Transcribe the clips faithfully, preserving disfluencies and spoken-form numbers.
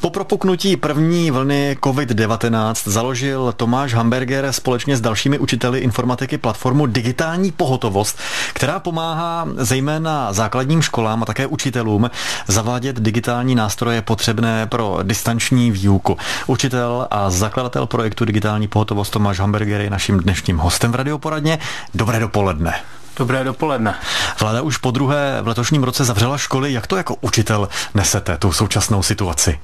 Po propuknutí první vlny covid devatenáct založil Tomáš Hamberger společně s dalšími učiteli informatiky platformu Digitální pohotovost, která pomáhá zejména základním školám a také učitelům zavádět digitální nástroje potřebné pro distanční výuku. Učitel a zakladatel projektu Digitální pohotovost Tomáš Hamberger je naším dnešním hostem v Radioporadně. Dobré dopoledne. Dobré dopoledne. Vláda už po druhé v letošním roce zavřela školy. Jak to jako učitel nesete, tu současnou situaci?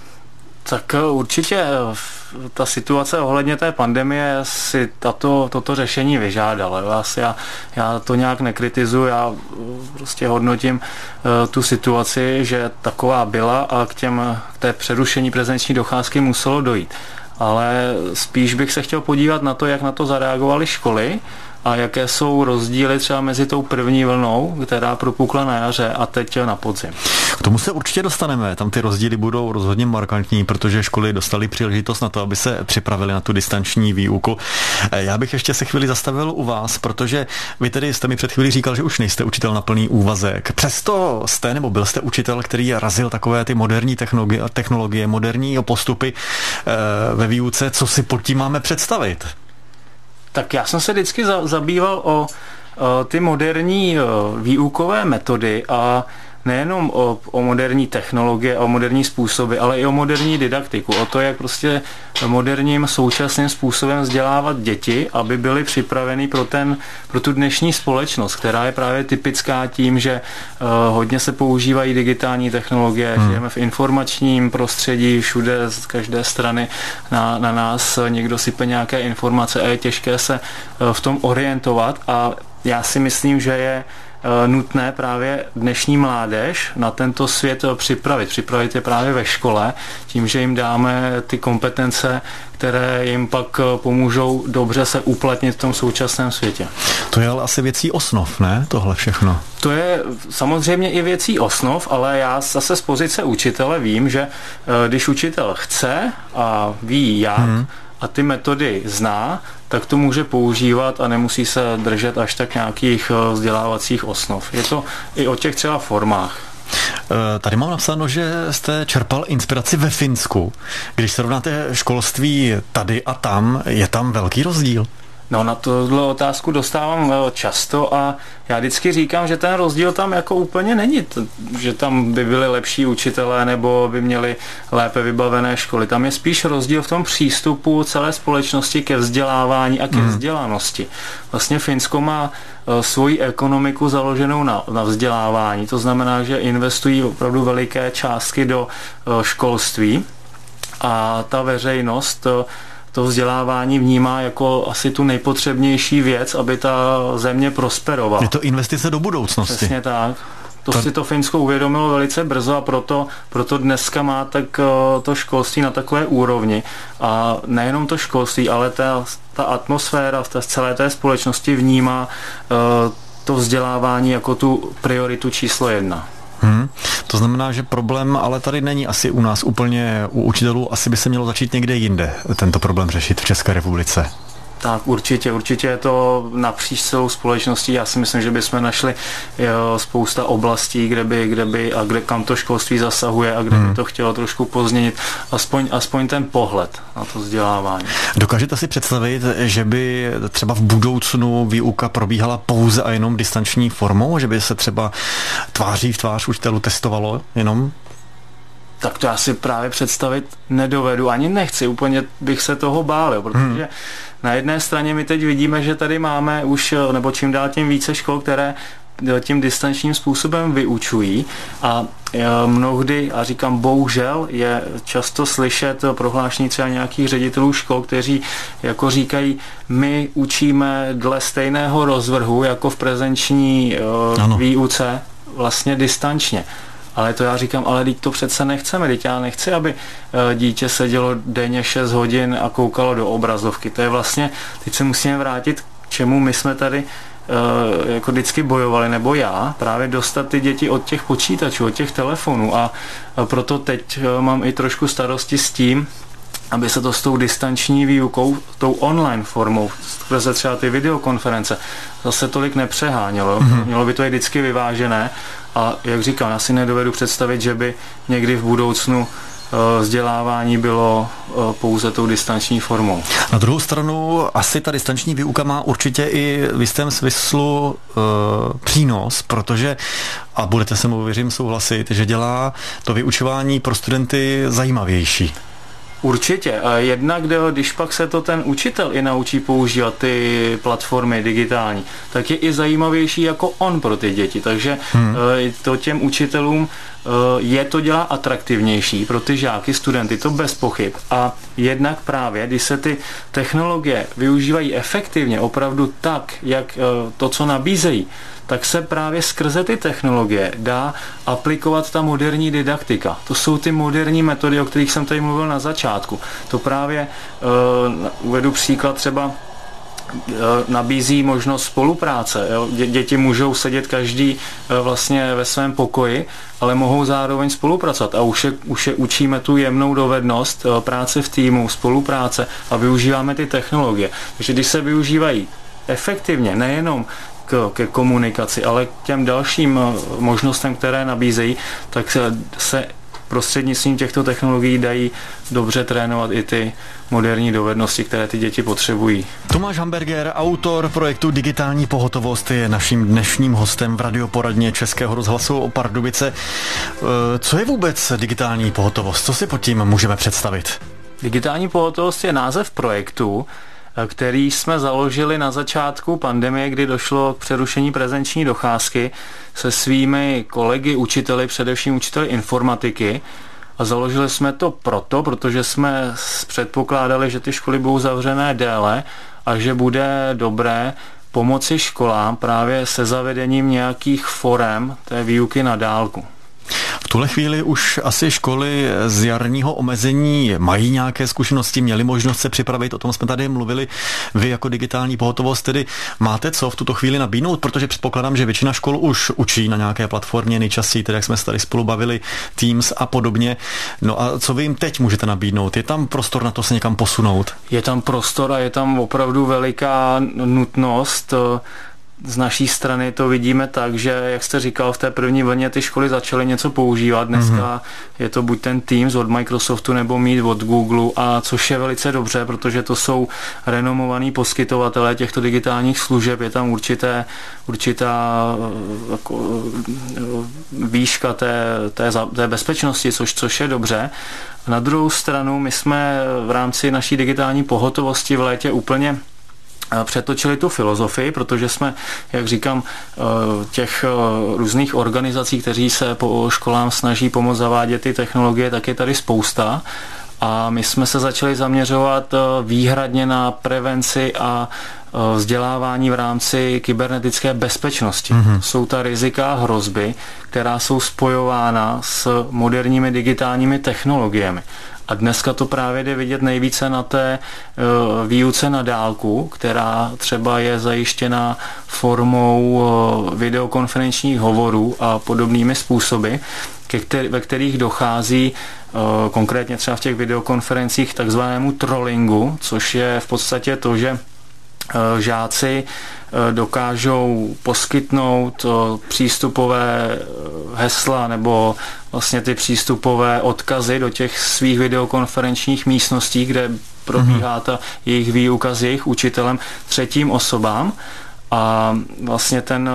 Tak určitě ta situace ohledně té pandemie si tato, toto řešení vyžádala. Vlastně já, já to nějak nekritizuji, já prostě hodnotím uh, tu situaci, že taková byla a k, těm, k té přerušení prezenční docházky muselo dojít. Ale spíš bych se chtěl podívat na to, jak na to zareagovaly školy a jaké jsou rozdíly třeba mezi tou první vlnou, která propukla na jaře, a teď na podzim. K tomu se určitě dostaneme. Tam ty rozdíly budou rozhodně markantní, protože školy dostaly příležitost na to, aby se připravili na tu distanční výuku. Já bych ještě se chvíli zastavil u vás, protože vy tedy jste mi před chvílí říkal, že už nejste učitel na plný úvazek. Přesto jste nebo byl jste učitel, který razil takové ty moderní technologie, technologie moderní postupy ve výuce. Co si pod tím máme představit? Tak já jsem se vždycky za, zabýval o, o ty moderní o, výukové metody a nejenom o, o moderní technologie, o moderní způsoby, ale i o moderní didaktiku, o to, jak prostě moderním současným způsobem vzdělávat děti, aby byly připraveny pro, ten, pro tu dnešní společnost, která je právě typická tím, že uh, hodně se používají digitální technologie, hmm. žijeme v informačním prostředí, všude z každé strany na, na nás někdo sype nějaké informace a je těžké se uh, v tom orientovat, a já si myslím, že je nutné právě dnešní mládež na tento svět připravit. Připravit je právě ve škole, tím, že jim dáme ty kompetence, které jim pak pomůžou dobře se uplatnit v tom současném světě. To je ale asi věcí osnov, ne? Tohle všechno. To je samozřejmě i věcí osnov, ale já zase z pozice učitele vím, že když učitel chce a ví jak, hmm. a ty metody zná, tak to může používat a nemusí se držet až tak nějakých vzdělávacích osnov. Je to i o těch třeba formách. Tady mám napsáno, že jste čerpal inspiraci ve Finsku. Když srovnáte školství tady a tam, je tam velký rozdíl? No, na tuhle otázku dostávám často a já vždycky říkám, že ten rozdíl tam jako úplně není, že tam by byli lepší učitelé nebo by měli lépe vybavené školy. Tam je spíš rozdíl v tom přístupu celé společnosti ke vzdělávání a ke vzdělanosti. Vlastně Finsko má svoji ekonomiku založenou na, na vzdělávání, to znamená, že investují opravdu veliké částky do školství a ta veřejnost to vzdělávání vnímá jako asi tu nejpotřebnější věc, aby ta země prosperovala. Je to investice do budoucnosti. Přesně tak. To si to Finsko uvědomilo velice brzo a proto, proto dneska má tak to školství na takové úrovni. A nejenom to školství, ale ta, ta atmosféra v té, celé té společnosti vnímá uh, to vzdělávání jako tu prioritu číslo jedna. Hmm. To znamená, že problém ale tady není asi u nás úplně u učitelů, asi by se mělo začít někde jinde tento problém řešit v České republice. Tak určitě, určitě je to napříč celou společností. Já si myslím, že bychom našli jo, spousta oblastí, kde by, kde by a kde kam to školství zasahuje a kde hmm. by to chtělo trošku pozměnit, aspoň, aspoň ten pohled na to vzdělávání. Dokážete si představit, že by třeba v budoucnu výuka probíhala pouze a jenom distanční formou, že by se třeba tváří v tvář učitelů testovalo jenom? Tak to já si právě představit nedovedu, ani nechci, úplně bych se toho bál, protože hmm. na jedné straně my teď vidíme, že tady máme už, nebo čím dál tím více škol, které tím distančním způsobem vyučují a mnohdy, a říkám bohužel, je často slyšet prohlášení třeba nějakých ředitelů škol, kteří jako říkají, my učíme dle stejného rozvrhu jako v prezenční ano. výuce vlastně distančně. Ale to já říkám, ale teď to přece nechceme, teď já nechci, aby dítě sedělo denně šest hodin a koukalo do obrazovky. To je vlastně, teď se musíme vrátit k čemu my jsme tady jako vždycky bojovali, nebo já, právě dostat ty děti od těch počítačů, od těch telefonů a proto teď mám i trošku starosti s tím, aby se to s tou distanční výukou, tou online formou, skrze třeba ty videokonference, zase tolik nepřehánělo. Mm-hmm. Mělo by to být vždycky vyvážené a jak říkám, já si nedovedu představit, že by někdy v budoucnu vzdělávání bylo pouze tou distanční formou. Na druhou stranu asi ta distanční výuka má určitě i v jistém smyslu e, přínos, protože, a budete se mu věřím souhlasit, že dělá to vyučování pro studenty zajímavější. Určitě. Jednak, když pak se to ten učitel i naučí používat ty platformy digitální, tak je i zajímavější jako on pro ty děti. Takže hmm. to těm učitelům je to dělá atraktivnější pro ty žáky, studenty, to bez pochyb. A jednak právě, když se ty technologie využívají efektivně, opravdu tak, jak to, co nabízejí, tak se právě skrze ty technologie dá aplikovat ta moderní didaktika. To jsou ty moderní metody, o kterých jsem tady mluvil na začátku. To právě uh, uvedu příklad třeba uh, nabízí možnost spolupráce. Jo? Dě- děti můžou sedět každý uh, vlastně ve svém pokoji, ale mohou zároveň spolupracovat a už je, už je učíme tu jemnou dovednost uh, práce v týmu, spolupráce a využíváme ty technologie. Takže když se využívají efektivně, nejenom ke komunikaci, ale k těm dalším možnostem, které nabízejí, tak se, se prostřednictvím těchto technologií dají dobře trénovat i ty moderní dovednosti, které ty děti potřebují. Tomáš Hamberger, autor projektu Digitální pohotovost, je naším dnešním hostem v radioporadně Českého rozhlasu Pardubice. Co je vůbec digitální pohotovost? Co si pod tím můžeme představit? Digitální pohotovost je název projektu, který jsme založili na začátku pandemie, kdy došlo k přerušení prezenční docházky se svými kolegy, učiteli, především učiteli informatiky. A založili jsme to proto, protože jsme předpokládali, že ty školy budou zavřené déle a že bude dobré pomoci školám právě se zavedením nějakých forem té výuky na dálku. V tuhle chvíli už asi školy z jarního omezení mají nějaké zkušenosti, měly možnost se připravit, o tom jsme tady mluvili. Vy jako digitální pohotovost tedy máte co v tuto chvíli nabídnout, protože předpokládám, že většina škol už učí na nějaké platformě, nejčastěji, tedy jak jsme se tady spolu bavili, Teams a podobně. No a co vy jim teď můžete nabídnout? Je tam prostor na to se někam posunout? Je tam prostor a je tam opravdu veliká nutnost. Z naší strany to vidíme tak, že, jak jste říkal, v té první vlně ty školy začaly něco používat. Dneska mm-hmm. je to buď ten Teams od Microsoftu nebo Meet od Google, a což je velice dobře, protože to jsou renomovaní poskytovatelé těchto digitálních služeb. Je tam určité, určitá jako, výška té, té, té bezpečnosti, což, což je dobře. Na druhou stranu my jsme v rámci naší digitální pohotovosti v létě úplně přetočili tu filozofii, protože jsme, jak říkám, těch různých organizací, kteří se po školám snaží pomoct zavádět ty technologie, tak je tady spousta. A my jsme se začali zaměřovat výhradně na prevenci a vzdělávání v rámci kybernetické bezpečnosti. Mm-hmm. Jsou ta rizika a hrozby, která jsou spojována s moderními digitálními technologiemi. A dneska to právě jde vidět nejvíce na té uh, výuce na dálku, která třeba je zajištěna formou uh, videokonferenčních hovorů a podobnými způsoby, ke který, ve kterých dochází uh, konkrétně třeba v těch videokonferencích takzvanému trollingu, což je v podstatě to, že uh, žáci dokážou poskytnout přístupové hesla nebo vlastně ty přístupové odkazy do těch svých videokonferenčních místností, kde probíhá ta jejich výuka s jejich učitelem třetím osobám, a vlastně ten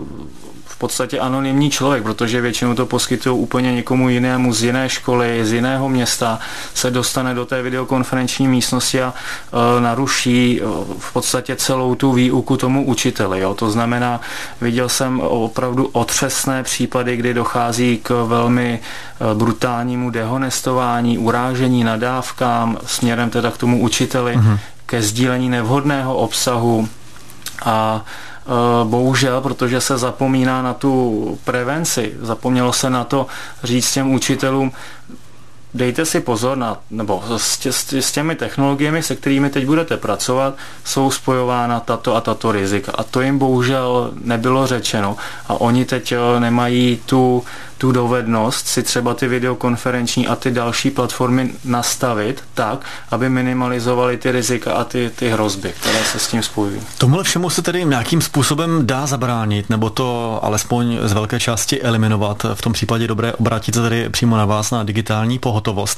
v podstatě anonymní člověk, protože většinou to poskytují úplně někomu jinému z jiné školy, z jiného města, se dostane do té videokonferenční místnosti a e, naruší e, v podstatě celou tu výuku tomu učiteli. Jo. To znamená, viděl jsem opravdu otřesné případy, kdy dochází k velmi e, brutálnímu dehonestování, urážení, nadávkám směrem teda k tomu učiteli, mm-hmm. ke sdílení nevhodného obsahu. A bohužel, protože se zapomíná na tu prevenci, zapomnělo se na to říct těm učitelům, dejte si pozor na, nebo s, tě, s těmi technologiemi, se kterými teď budete pracovat, jsou spojována tato a tato rizika. A to jim bohužel nebylo řečeno. A oni teď nemají tu, tu dovednost si třeba ty videokonferenční a ty další platformy nastavit tak, aby minimalizovali ty rizika a ty, ty hrozby, které se s tím spojují. Tomuhle všemu se tedy nějakým způsobem dá zabránit, nebo to alespoň z velké části eliminovat. V tom případě dobré obrátit se tedy přímo na vás, na digitální pohotovost. pohotovost.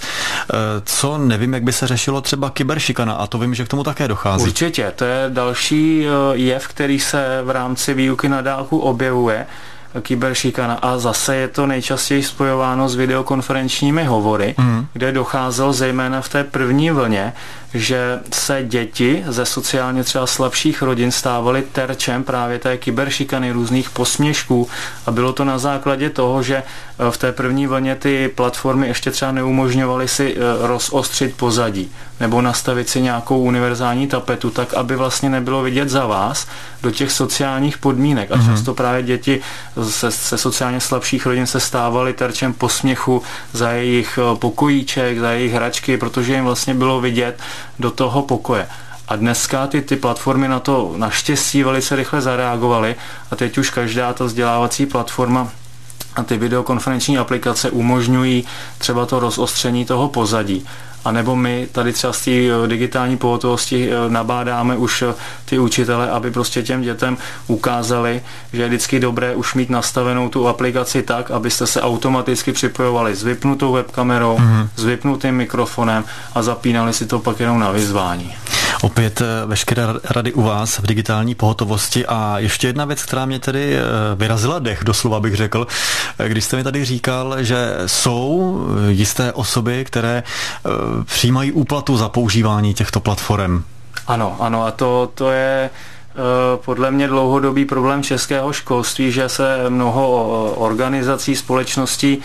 Co nevím, jak by se řešilo třeba kyberšikana, a to vím, že k tomu také dochází. Určitě, to je další jev, který se v rámci výuky na dálku objevuje, kyberšikana, a zase je to nejčastěji spojováno s videokonferenčními hovory, mm. kde docházelo zejména v té první vlně, že se děti ze sociálně třeba slabších rodin stávaly terčem právě té kyberšikany, různých posměšků, a bylo to na základě toho, že v té první vlně ty platformy ještě třeba neumožňovaly si rozostřit pozadí nebo nastavit si nějakou univerzální tapetu, tak aby vlastně nebylo vidět za vás do těch sociálních podmínek. A často právě děti ze, ze sociálně slabších rodin se stávaly terčem posměchu za jejich pokojíček, za jejich hračky, protože jim vlastně bylo vidět do toho pokoje. A dneska ty, ty platformy na to naštěstí velice rychle zareagovaly a teď už každá ta vzdělávací platforma a ty videokonferenční aplikace umožňují třeba to rozostření toho pozadí. A nebo my tady třeba z té digitální pohotovosti nabádáme už ty učitele, aby prostě těm dětem ukázali, že je vždycky dobré už mít nastavenou tu aplikaci tak, abyste se automaticky připojovali s vypnutou webkamerou, mm-hmm. s vypnutým mikrofonem a zapínali si to pak jenom na vyzvání. Opět veškeré rady u vás v digitální pohotovosti. A ještě jedna věc, která mě tedy vyrazila dech, doslova bych řekl, když jste mi tady říkal, že jsou jisté osoby, které přijímají úplatu za používání těchto platform. Ano, ano, a to, to je podle mě dlouhodobý problém českého školství, že se mnoho organizací, společností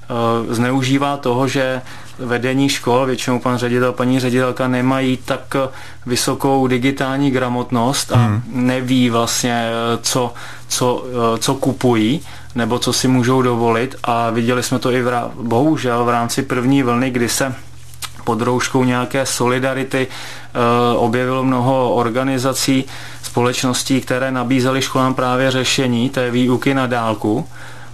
zneužívá toho, že vedení škol, většinou pan ředitel, paní ředitelka nemají tak vysokou digitální gramotnost a hmm. neví vlastně, co, co, co kupují nebo co si můžou dovolit, a viděli jsme to i v, bohužel v rámci první vlny, kdy se pod rouškou nějaké solidarity uh, objevilo mnoho organizací, společností, které nabízely školám právě řešení té výuky na dálku.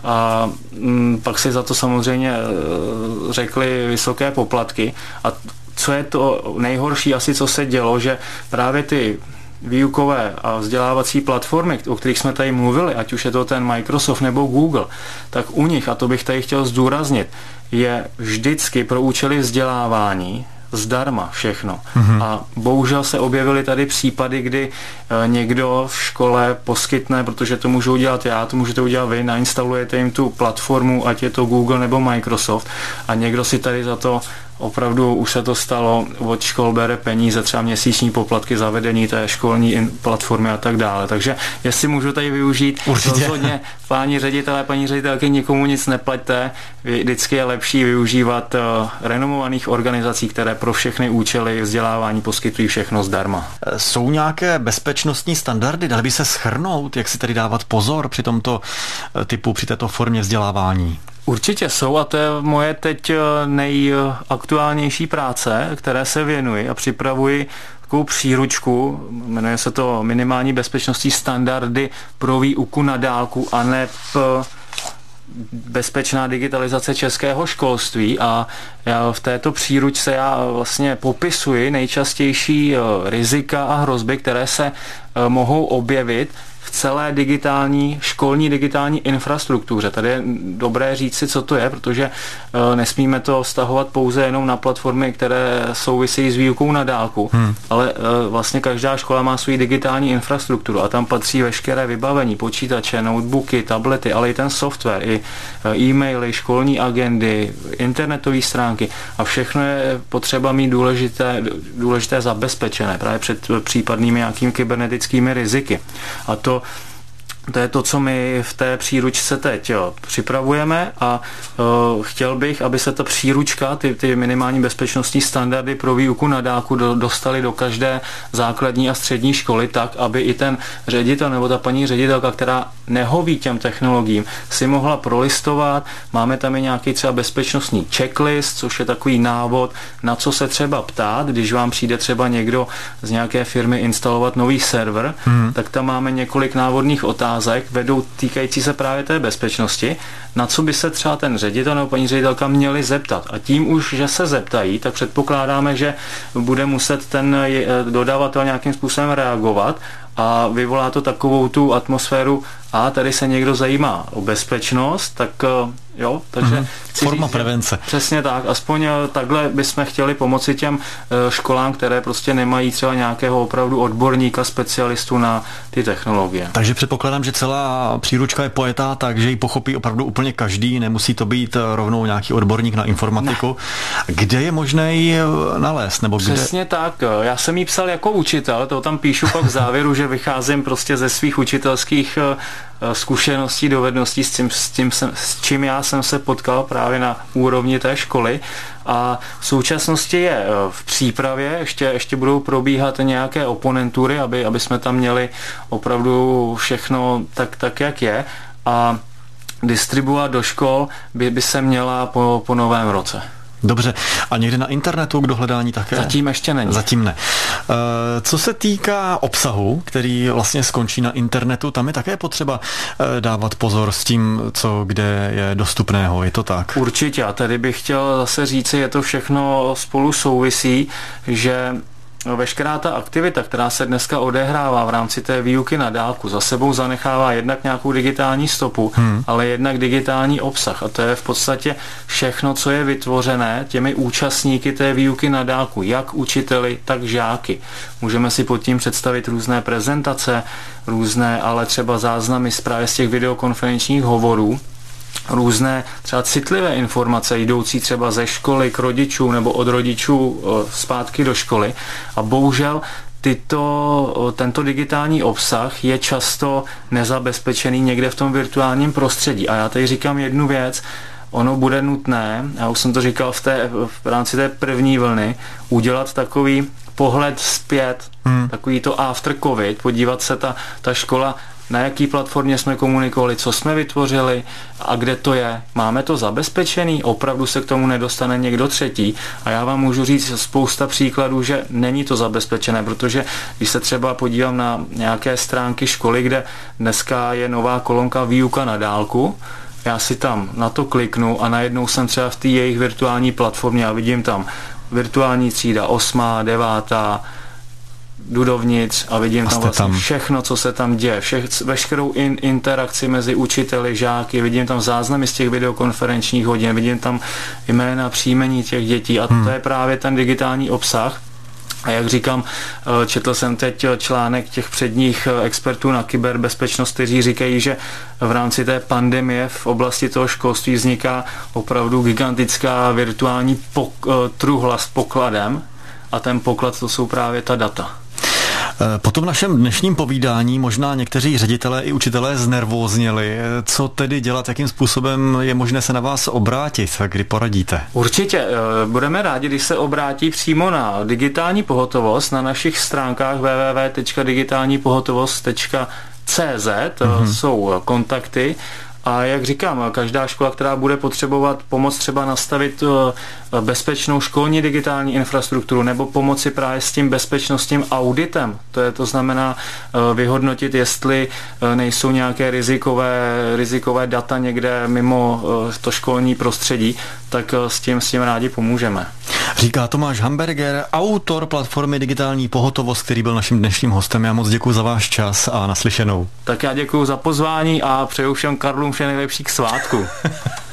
A m, pak si za to samozřejmě uh, řekli vysoké poplatky. A co je to nejhorší asi, co se dělo, že právě ty výukové a vzdělávací platformy, o kterých jsme tady mluvili, ať už je to ten Microsoft nebo Google, tak u nich, a to bych tady chtěl zdůraznit, je vždycky pro účely vzdělávání zdarma všechno. Mm-hmm. A bohužel se objevily tady případy, kdy e, někdo v škole poskytne, protože to můžu udělat já, to můžete udělat vy, nainstalujete jim tu platformu, ať je to Google nebo Microsoft, a někdo si tady za to opravdu, už se to stalo, od škol bere peníze, třeba měsíční poplatky za vedení té školní platformy a tak dále. Takže jestli můžu tady využít, rozhodně páni ředitelé, paní ředitelky, nikomu nic neplaťte. Vždycky je lepší využívat uh, renomovaných organizací, které pro všechny účely vzdělávání poskytují všechno zdarma. Jsou nějaké bezpečnostní standardy? Dali by se shrnout, jak si tady dávat pozor při tomto typu, při této formě vzdělávání? Určitě jsou, a to je moje teď nejaktuálnější práce, které se věnuji a připravuji takovou příručku, jmenuje se to Minimální bezpečnostní standardy pro výuku na dálku a ne bezpečná digitalizace českého školství, a já v této příručce já vlastně popisuji nejčastější rizika a hrozby, které se mohou objevit v celé digitální, školní digitální infrastruktuře. Tady je dobré říci, co to je, protože uh, nesmíme to vztahovat pouze jenom na platformy, které souvisejí s výukou na dálku, hmm. ale uh, vlastně každá škola má svou digitální infrastrukturu a tam patří veškeré vybavení, počítače, notebooky, tablety, ale i ten software, i uh, e-maily, školní agendy, internetové stránky, a všechno je potřeba mít důležité, důležité zabezpečené právě před případnými nějakými kybernetickými riziky. A to To je to, co my v té příručce teď jo, připravujeme, a uh, chtěl bych, aby se ta příručka, ty, ty minimální bezpečnostní standardy pro výuku na dálku do, dostaly do každé základní a střední školy tak, aby i ten ředitel nebo ta paní ředitelka, která nehoví těm technologiím, si mohla prolistovat. Máme tam i nějaký třeba bezpečnostní checklist, což je takový návod, na co se třeba ptát, když vám přijde třeba někdo z nějaké firmy instalovat nový server, hmm. tak tam máme několik návodných otázek, vedou týkající se právě té bezpečnosti, na co by se třeba ten ředitel nebo paní ředitelka měli zeptat. A tím už, že se zeptají, tak předpokládáme, že bude muset ten dodavatel nějakým způsobem reagovat a vyvolá to takovou tu atmosféru, a tady se někdo zajímá o bezpečnost, tak Jo, takže mm-hmm. forma říct, prevence. Přesně tak, aspoň takhle bychom chtěli pomoci těm školám, které prostě nemají třeba nějakého opravdu odborníka, specialistu na ty technologie. Takže předpokládám, že celá příručka je pojetá tak, že ji pochopí opravdu úplně každý, nemusí to být rovnou nějaký odborník na informatiku. Ne. Kde je možné ji nalézt? Nebo kde? Přesně tak, já jsem ji psal jako učitel, to tam píšu pak v závěru, že vycházím prostě ze svých učitelských zkušeností, dovedností, s tím, s tím jsem, s čím já jsem se potkal právě na úrovni té školy, a v současnosti je v přípravě, ještě, ještě budou probíhat nějaké oponentury, aby, aby jsme tam měli opravdu všechno tak, tak jak je, a distribuovat do škol by, by se měla po, po novém roce. Dobře. A někde na internetu k dohledání také? Zatím ještě není. Zatím ne. Co se týká obsahu, který vlastně skončí na internetu, tam je také potřeba dávat pozor s tím, co kde je dostupného. Je to tak? Určitě. A tady bych chtěl zase říci, je to všechno spolu souvisí, že veškerá ta aktivita, která se dneska odehrává v rámci té výuky na dálku, za sebou zanechává jednak nějakou digitální stopu, hmm. ale jednak digitální obsah. A to je v podstatě všechno, co je vytvořené těmi účastníky té výuky na dálku, jak učiteli, tak žáky. Můžeme si pod tím představit různé prezentace, různé, ale třeba záznamy právě z těch videokonferenčních hovorů, různé třeba citlivé informace jdoucí třeba ze školy k rodičům nebo od rodičů zpátky do školy. A bohužel tyto, tento digitální obsah je často nezabezpečený někde v tom virtuálním prostředí. A já tady říkám jednu věc, ono bude nutné, já už jsem to říkal v, té, v rámci té první vlny, udělat takový pohled zpět, hmm. takový to after covid, podívat se ta, ta škola, na jaký platformě jsme komunikovali, co jsme vytvořili a kde to je. Máme to zabezpečený? Opravdu se k tomu nedostane někdo třetí? A já vám můžu říct spousta příkladů, že není to zabezpečené, protože když se třeba podívám na nějaké stránky školy, kde dneska je nová kolonka výuka na dálku, já si tam na to kliknu a najednou jsem třeba v té jejich virtuální platformě a vidím tam virtuální třída osmá, devátá, jdu dovnitř a vidím a tam vlastně tam všechno, co se tam děje, všech, veškerou in, interakci mezi učiteli, žáky, vidím tam záznamy z těch videokonferenčních hodin, vidím tam jména, příjmení těch dětí a hmm. to je právě ten digitální obsah. A jak říkám, četl jsem teď článek těch předních expertů na kyberbezpečnost, kteří říkají, že v rámci té pandemie v oblasti toho školství vzniká opravdu gigantická virtuální pok- truhla s pokladem a ten poklad to jsou právě ta data. Po tom našem dnešním povídání možná někteří ředitelé i učitelé znervózněli. Co tedy dělat, jakým způsobem je možné se na vás obrátit, kdy poradíte? Určitě. Budeme rádi, když se obrátí přímo na digitální pohotovost na našich stránkách w w w tečka digitální pohotovost tečka c z. Mm-hmm. Jsou kontakty. A jak říkám, každá škola, která bude potřebovat pomoc třeba nastavit bezpečnou školní digitální infrastrukturu nebo pomoci právě s tím bezpečnostním auditem, to je to znamená vyhodnotit, jestli nejsou nějaké rizikové, rizikové data někde mimo to školní prostředí, tak s tím, s tím rádi pomůžeme. Říká Tomáš Hamberger, autor platformy Digitální pohotovost, který byl naším dnešním hostem. Já moc děkuji za váš čas a naslyšenou. Tak já děkuji za pozvání a přeju všem Karlům vše nejlepší k svátku.